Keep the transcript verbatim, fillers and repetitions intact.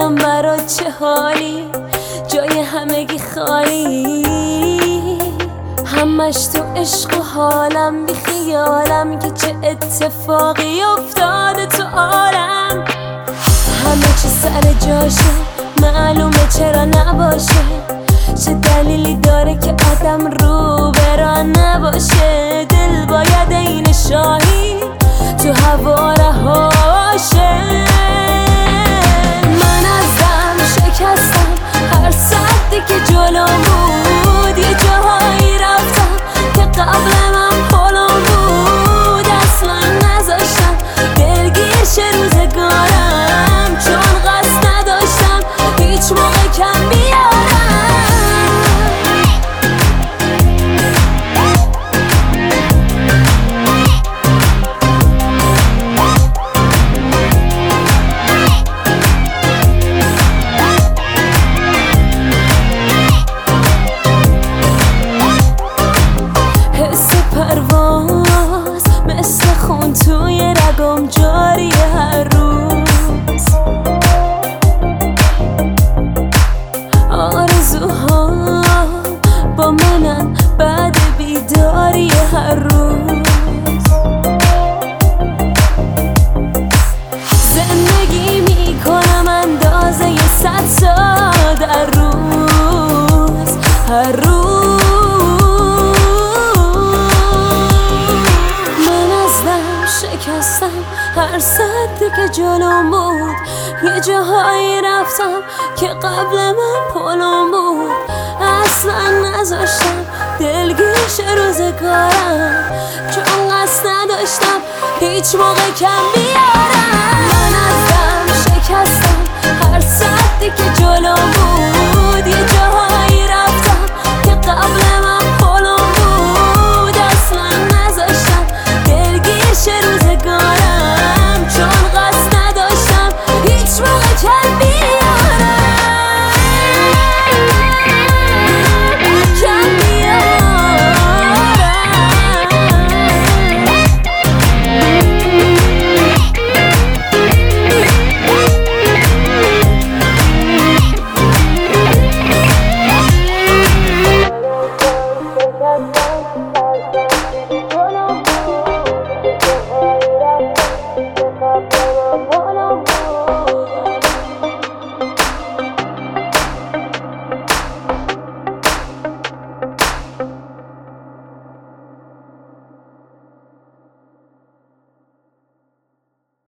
دلم برات چه حالی، جای همگی خالی، همش تو عشق و حالم، بی خیالم که چه اتفاقی افتاده تو عالم. همه چی سر جاشه، معلومه چرا نباشه، چه دلیلی داره که آدم رو برا نباشه. دل باید این شاهی تو هوا رهاشه. من ازم شکستم هر سدی که جلو بود، یه جاهایی رفتم که قبل من پلم بود. اصلا نذاشتم دلگیر شه روزگارم، چون قصد نداشتم هیچ موقع کم بیارم. پرواز مثل خون توی رگم جاری هر روز، آرزوها با منن بعد بیداری هر روز. زندگی میکنم اندازه ی صد سال در روز، هر روز. شکستم هر سدی که جلوم بود، یه جاهایی رفتم که قبل من پلم بود. اصلا نذاشتم دلگیر شه روزگارم، چون قصد نداشتم هیچ موقع کم بیارم.